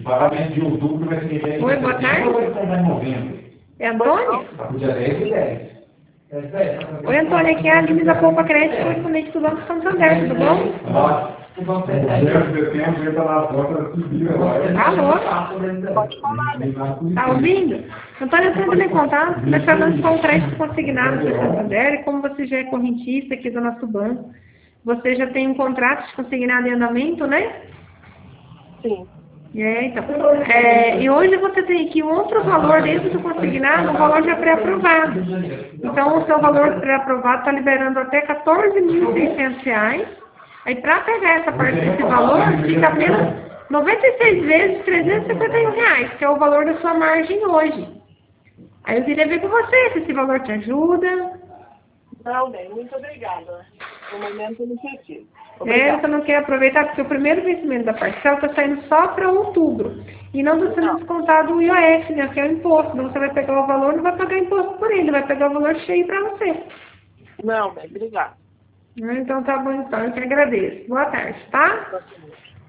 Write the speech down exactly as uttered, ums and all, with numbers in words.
O pagamento de outubro vai ser dia Oi, boa tarde. Ou vai estar em novembro? É Antônio? Tá pro dia dez e dez. Oi, Antônio, aqui é a Aline da Poupa Crédito, correspondente do Banco Santander, tudo bom? Nossa. O setembro já tá na porta da subida agora. Alô? Pode falar, né? Tá ouvindo? Antônio, eu estou em contato, nós falamos com o crédito consignado do Santander, e como você já é correntista aqui do nosso banco, você já tem um contrato de consignado em andamento, né? Sim. É, então. É, e hoje você tem aqui um outro valor dentro do consignado, um valor já pré-aprovado. Então, o seu valor pré-aprovado está liberando até quatorze mil e seiscentos reais. Aí, para pegar essa parte desse valor, fica apenas noventa e seis vezes trezentos e cinquenta e um reais, que é o valor da sua margem hoje. Aí eu queria ver com você se esse valor te ajuda. Não, bem, muito obrigada. No momento eu não preciso. É, você não quer aproveitar, porque o primeiro vencimento da parcela está saindo só para outubro. E não está sendo descontado o I O F, né, que é o imposto. Então você vai pegar o valor, não vai pagar imposto por ele, vai pegar o valor cheio para você. Não, bem, obrigada. Então tá bom, então, eu que agradeço. Boa tarde, tá?